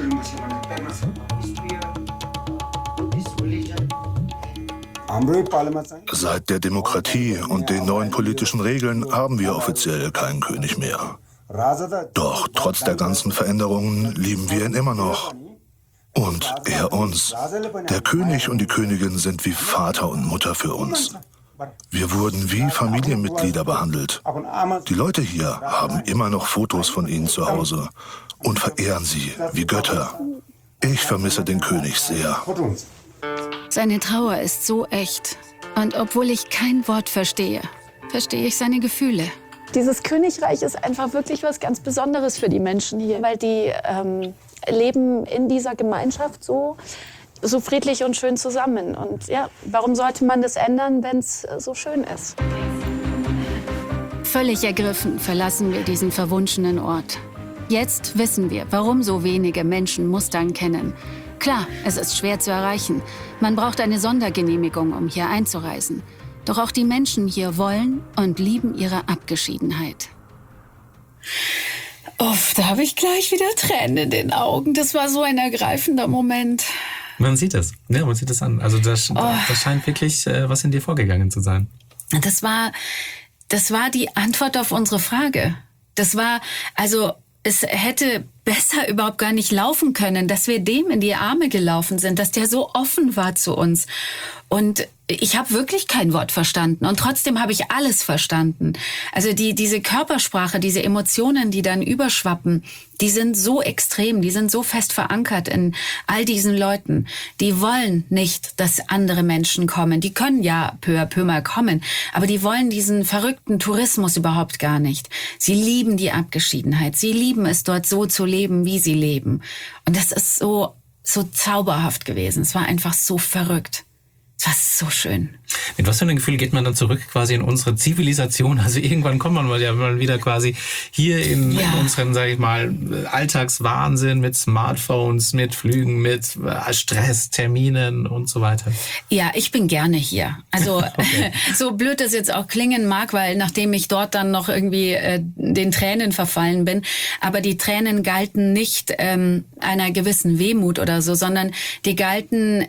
Seit der Demokratie und den neuen politischen Regeln haben wir offiziell keinen König mehr. Doch trotz der ganzen Veränderungen lieben wir ihn immer noch. Und er uns. Der König und die Königin sind wie Vater und Mutter für uns. Wir wurden wie Familienmitglieder behandelt. Die Leute hier haben immer noch Fotos von ihnen zu Hause und verehren sie wie Götter. Ich vermisse den König sehr. Seine Trauer ist so echt. Und obwohl ich kein Wort verstehe, verstehe ich seine Gefühle. Dieses Königreich ist einfach wirklich was ganz Besonderes für die Menschen hier, weil die leben in dieser Gemeinschaft so friedlich und schön zusammen. Und ja, warum sollte man das ändern, wenn es so schön ist? Völlig ergriffen verlassen wir diesen verwunschenen Ort. Jetzt wissen wir, warum so wenige Menschen Mustang kennen. Klar, es ist schwer zu erreichen. Man braucht eine Sondergenehmigung, um hier einzureisen. Doch auch die Menschen hier wollen und lieben ihre Abgeschiedenheit. Uff, da habe ich gleich wieder Tränen in den Augen. Das war so ein ergreifender Moment. Man sieht es. Ja, man sieht es an. Also das scheint wirklich was in dir vorgegangen zu sein. Das war die Antwort auf unsere Frage. Es hätte besser überhaupt gar nicht laufen können, dass wir dem in die Arme gelaufen sind, dass der so offen war zu uns. Und ich habe wirklich kein Wort verstanden und trotzdem habe ich alles verstanden. Also diese Körpersprache, diese Emotionen, die dann überschwappen, die sind so extrem, die sind so fest verankert in all diesen Leuten. Die wollen nicht, dass andere Menschen kommen. Die können ja peu à peu mal kommen, aber die wollen diesen verrückten Tourismus überhaupt gar nicht. Sie lieben die Abgeschiedenheit. Sie lieben es, dort so zu leben, wie sie leben. Und das ist so zauberhaft gewesen. Es war einfach so verrückt. Das war so schön. Mit was für einem Gefühl geht man dann zurück quasi in unsere Zivilisation? Also irgendwann kommt man ja mal wieder quasi hier in unseren, sage ich mal, Alltagswahnsinn mit Smartphones, mit Flügen, mit Stress, Terminen und so weiter. Ja, ich bin gerne hier. Also okay. So blöd das jetzt auch klingen mag, weil nachdem ich dort dann noch irgendwie den Tränen verfallen bin, aber die Tränen galten nicht einer gewissen Wehmut oder so, sondern die galten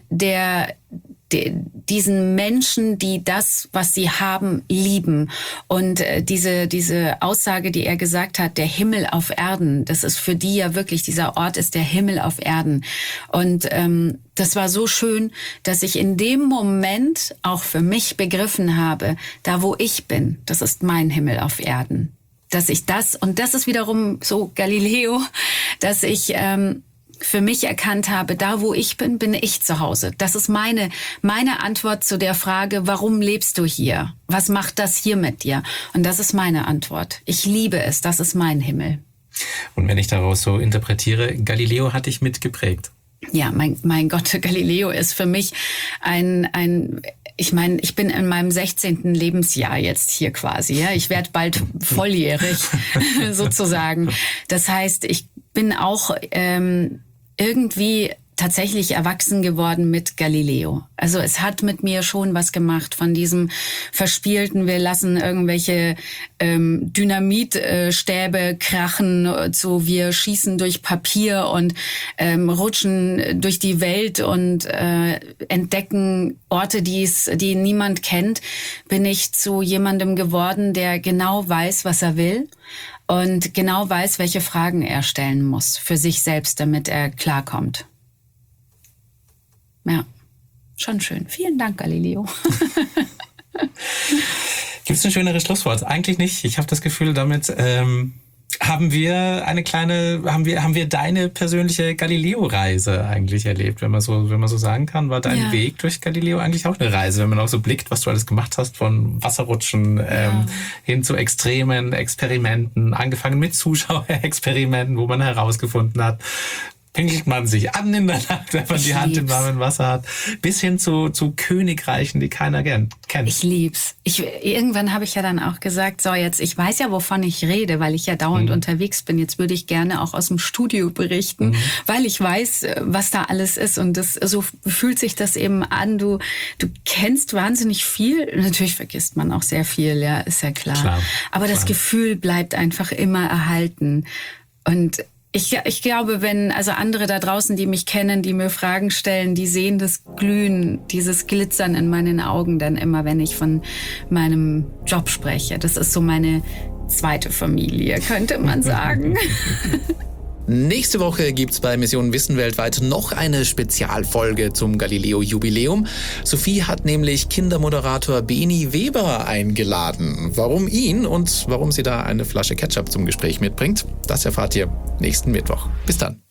diesen Menschen, die das, was sie haben, lieben. Und diese Aussage, die er gesagt hat, der Himmel auf Erden, das ist für die ja wirklich, dieser Ort ist der Himmel auf Erden. Und das war so schön, dass ich in dem Moment auch für mich begriffen habe, da wo ich bin, das ist mein Himmel auf Erden. Dass ich das, und das ist wiederum so Galileo, dass ich für mich erkannt habe, da wo ich bin, bin ich zu Hause. Das ist meine Antwort zu der Frage, warum lebst du hier? Was macht das hier mit dir? Und das ist meine Antwort. Ich liebe es, das ist mein Himmel. Und wenn ich daraus so interpretiere, Galileo hat dich mitgeprägt. Ja, mein Gott, Galileo ist für mich ich meine, ich bin in meinem 16. Lebensjahr jetzt hier quasi. Ja? Ich werde bald volljährig sozusagen. Das heißt, ich bin auch irgendwie tatsächlich erwachsen geworden mit Galileo. Also es hat mit mir schon was gemacht von diesem verspielten, wir lassen irgendwelche Dynamitstäbe krachen, so wir schießen durch Papier und rutschen durch die Welt und entdecken Orte, die niemand kennt, bin ich zu jemandem geworden, der genau weiß, was er will und genau weiß, welche Fragen er stellen muss für sich selbst, damit er klarkommt. Ja, schon schön. Vielen Dank, Galileo. Gibt es ein schöneres Schlusswort? Eigentlich nicht. Ich habe das Gefühl, damit haben wir deine persönliche Galileo-Reise eigentlich erlebt, wenn man so sagen kann. War dein Weg durch Galileo eigentlich auch eine Reise, wenn man auch so blickt, was du alles gemacht hast, von Wasserrutschen hin zu extremen Experimenten, angefangen mit Zuschauerexperimenten, wo man herausgefunden hat, pinkelt man sich an in der Nacht, wenn man die Hand im warmen Wasser hat, bis hin zu Königreichen, die keiner kennt. Ich lieb's. Irgendwann habe ich ja dann auch gesagt, so jetzt, ich weiß ja, wovon ich rede, weil ich ja dauernd unterwegs bin. Jetzt würde ich gerne auch aus dem Studio berichten, weil ich weiß, was da alles ist. Und so fühlt sich das eben an. Du kennst wahnsinnig viel. Natürlich vergisst man auch sehr viel, ja, ist ja klar. Aber das Gefühl bleibt einfach immer erhalten. Und ich glaube, also andere da draußen, die mich kennen, die mir Fragen stellen, die sehen das Glühen, dieses Glitzern in meinen Augen dann immer, wenn ich von meinem Job spreche. Das ist so meine zweite Familie, könnte man sagen. Nächste Woche gibt's bei Mission Wissen weltweit noch eine Spezialfolge zum Galileo-Jubiläum. Sophie hat nämlich Kindermoderator Beni Weber eingeladen. Warum ihn und warum sie da eine Flasche Ketchup zum Gespräch mitbringt, das erfahrt ihr nächsten Mittwoch. Bis dann.